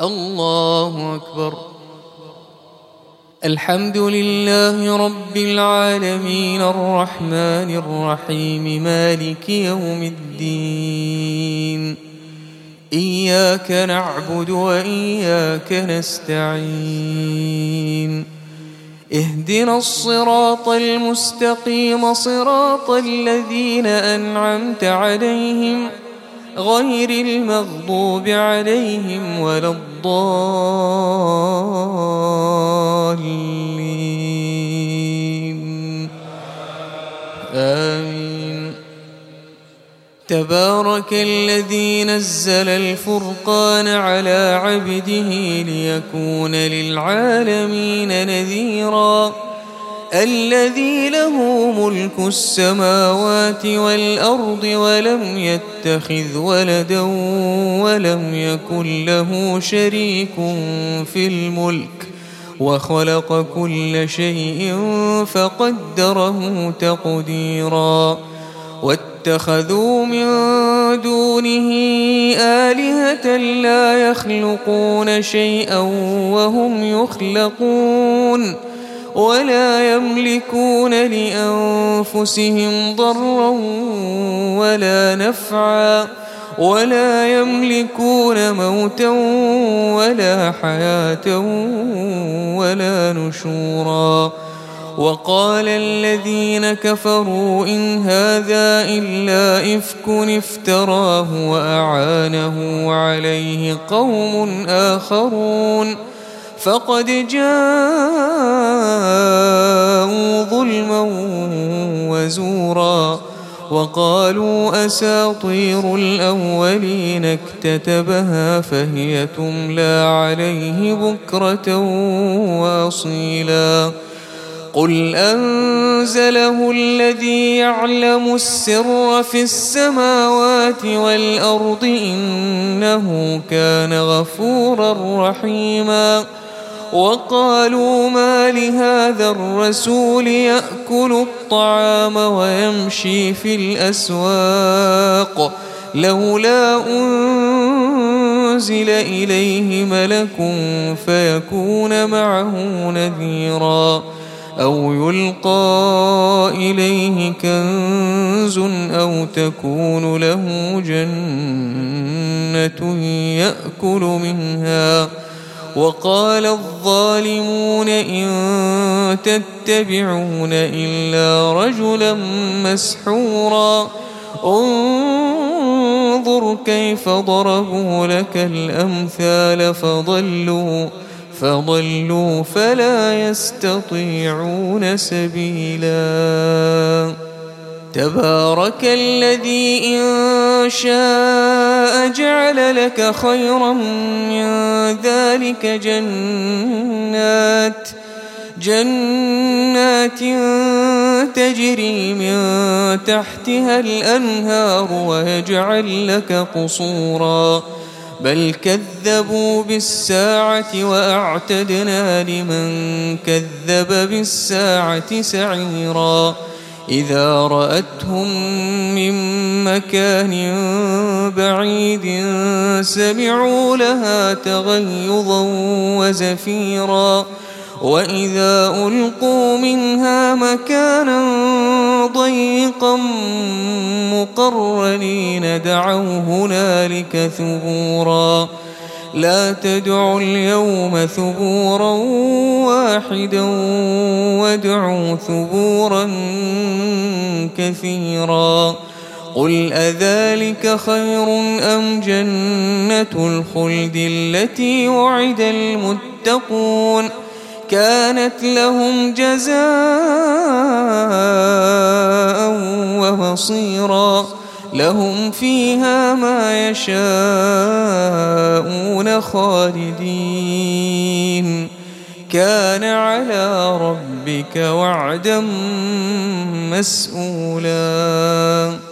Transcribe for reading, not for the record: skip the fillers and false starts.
الله أكبر. الحمد لله رب العالمين الرحمن الرحيم مالك يوم الدين. إياك نعبد وإياك نستعين. اهدنا الصراط المستقيم صراط الذين أنعمت عليهم غير المغضوب عليهم ولا الضالين. آمين. تبارك الذي نزل الفرقان على عبده ليكون للعالمين نذيرا. الذي له ملك السماوات والأرض ولم يتخذ ولدا ولم يكن له شريك في الملك وخلق كل شيء فقدره تقديرا. واتخذوا من دونه آلهة لا يخلقون شيئا وهم يخلقون ولا يملكون لأنفسهم ضرا ولا نفعا ولا يملكون موتا ولا حياة ولا نشورا. وقال الذين كفروا إن هذا إلا إفك افتراه وأعانه عليه قوم آخرون فقد جاءوا ظلما وزورا. وقالوا أساطير الأولين اكتتبها فهي تملى عليه بكرة وأصيلا. قل أنزله الذي يعلم السر في السماوات والأرض إنه كان غفورا رحيما. وقالوا ما لهذا الرسول يأكل الطعام ويمشي في الأسواق لولا أنزل إليه ملك فيكون معه نذيرا أو يلقى إليه كنز أو تكون له جنة يأكل منها. وقال الظالمون إن تتبعون إلا رجلا مسحورا. انظر كيف ضربوا لك الأمثال فضلوا فلا يستطيعون سبيلا. تبارك الذي إن شاء جعل لك خيرا من ذلك جنات تجري من تحتها الأنهار ويجعل لك قصورا بل كذبوا بالساعة وأعتدنا لمن كذب بالساعة سعيرا. إذا رأتهم من مكان بعيد سمعوا لها تغيظا وزفيرا. وإذا ألقوا منها مكانا ضيقا مقرنين دعوا هنالك ثبورا. لا تدعوا اليوم ثبورا واحدا وادعوا ثبورا كثيرا. قل أذلك خير أم جنة الخلد التي وعد المتقون كانت لهم جزاء ومصيرا. لهم فيها ما يشاءون خالدين كان على ربك وعدا مسئولا.